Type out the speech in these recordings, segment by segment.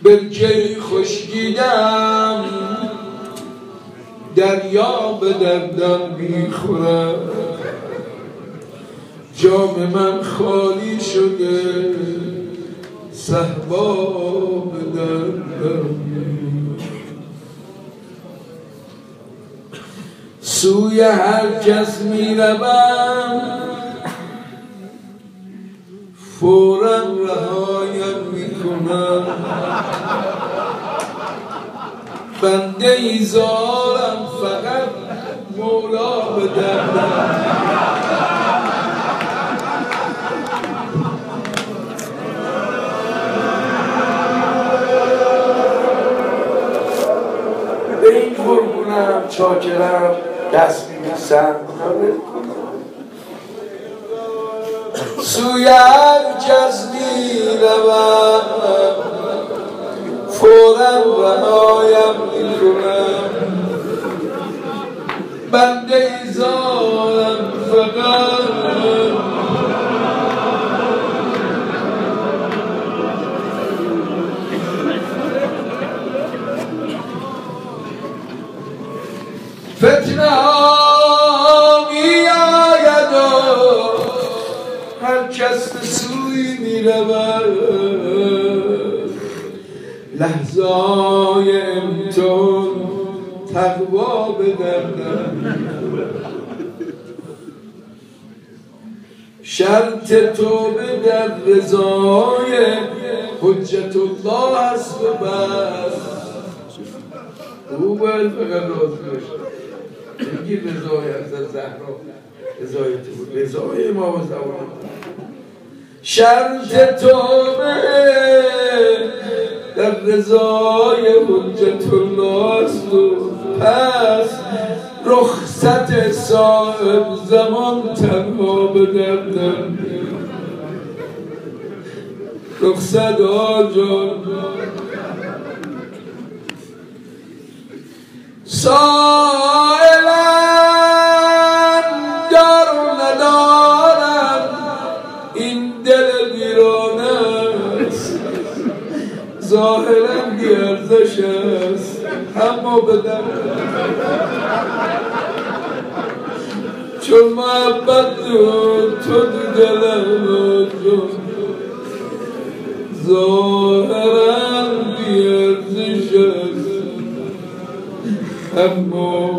برکه خشکیدم دریا به دردم میخورد جام من خالی شده صهبا به دردم سوی هر کس میروم فوراً رهایم میکنم بنده ایزارم فقط مولا به دردم به این قربونم چاکرم دست می‌بوسم سوی هر کس میروم فوراً رهایم میکنم بنده ایزارم فقط فتنه ها می آید و هر کس به سوی می رود لحظه های امتحان تقوا به دردم شرط توبه در رضای حجت الله است و بس او باید فقط راضی باشه میگی رضای حضرت زهرا رضای تو رضای ما و زمان شرط توبه در رضای حجت الله است و پس رخصت صاحب زمان تنها به دردم رخصت آجان سائلم دار و ندارم این دل ویرانه است ظاهرا بی‌ارزش است اما به دردم چون محبت تو دلم ظاهرا بی‌ارزش است اما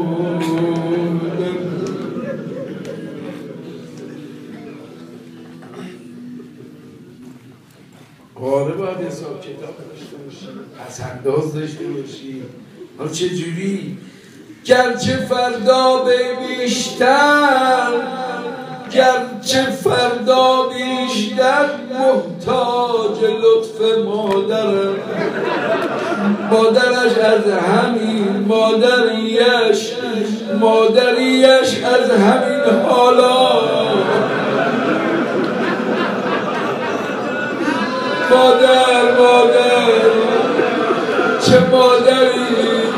آره باید حساب کتاب داشته باشی پسنداز داشته باشی حالا چجوری؟ گرچه فردا به بیشتر گرچه فردا بیشتر محتاج لطف مادرم مادرش از همین مادریش از همین حالا مادر چه مادری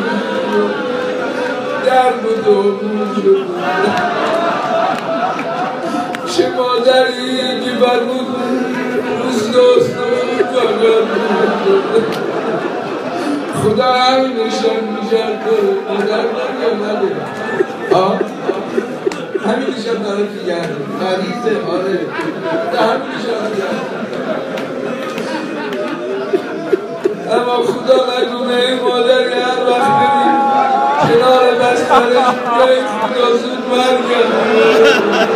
در بود چه مادری که بر بود روز دوست خدا همین نشان میشد همین نشان داره میگرد مریضه آره همین نشان میگرد اما خدا نکنه این مادری هر وقت بدید کنار بسترش جای خدا زود برگرد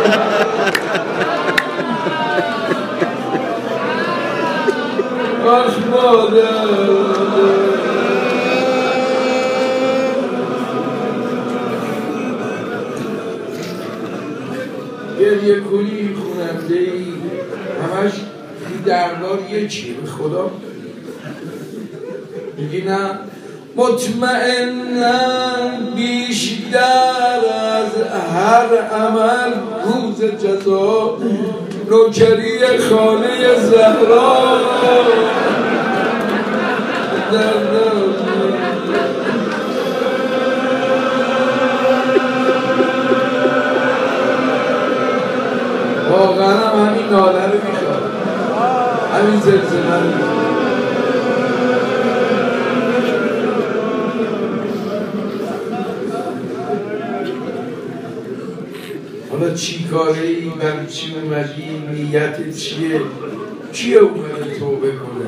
آخ مادر گریه کنی خوننده ای همش دربار یکیه به خدا میگی نه مطمئناً بیشتر از هر عمل روز جزا نوکری خانه زهرا واقعا هم همین ناله رو میخواد همین زلزله رو میخواد کاره ای؟ برای چی اومدی؟ نیت چیه؟ کی اومده توبه کنه؟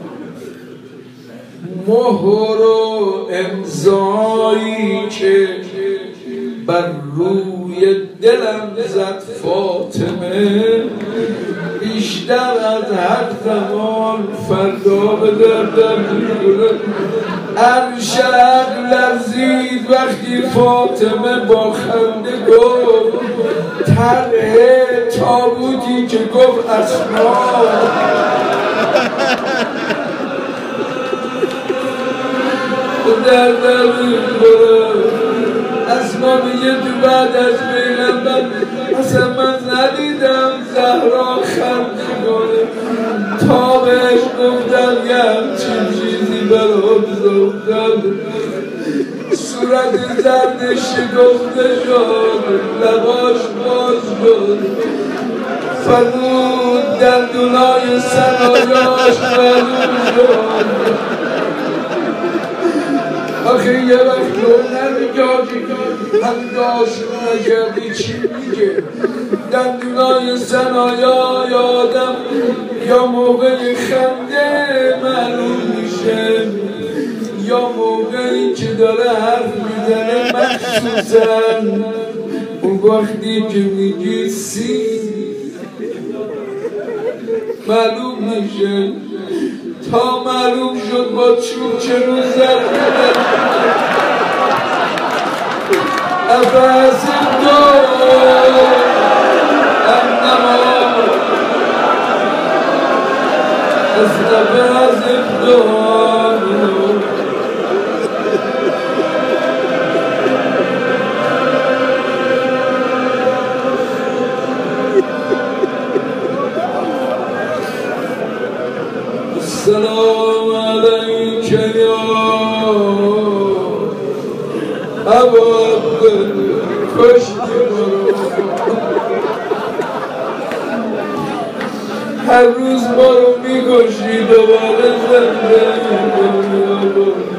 مهر و امضایی که بر روی دلم زد فاطمه، بیشتر از هر زمان فردا به دردم می‌خوره. عرشق لرزید وقتی فاطمه با خنده گفت طرح تابوتی که گفت اسما. دردم می‌خوره. اسما میگه تو بعد از پیغمبر اصلا من ندیدم زهرا خنده کنه تا بهش گفتم یه همچین چیزی برات ساختم. صورت زرد شکفته شد، لباش باز شد، فرمود دندونای سنایاش معلوم شد. آخه یه وقت نمیگادی هنداش نکردی چی میگه؟ دندونای سنایا یادم یا موقع خنده معلوم میشه یا موقعی که داره حرف میزنه، مخصوصا اون وقتی که میگی سی معلوم میشه. تا معلوم شد با چوب چه روز زد افحسبتم انما استفحسبتم. السلام عليك يا أبا عبد کشتی هر روز ما رو میکشی دوباره زنده میکنی.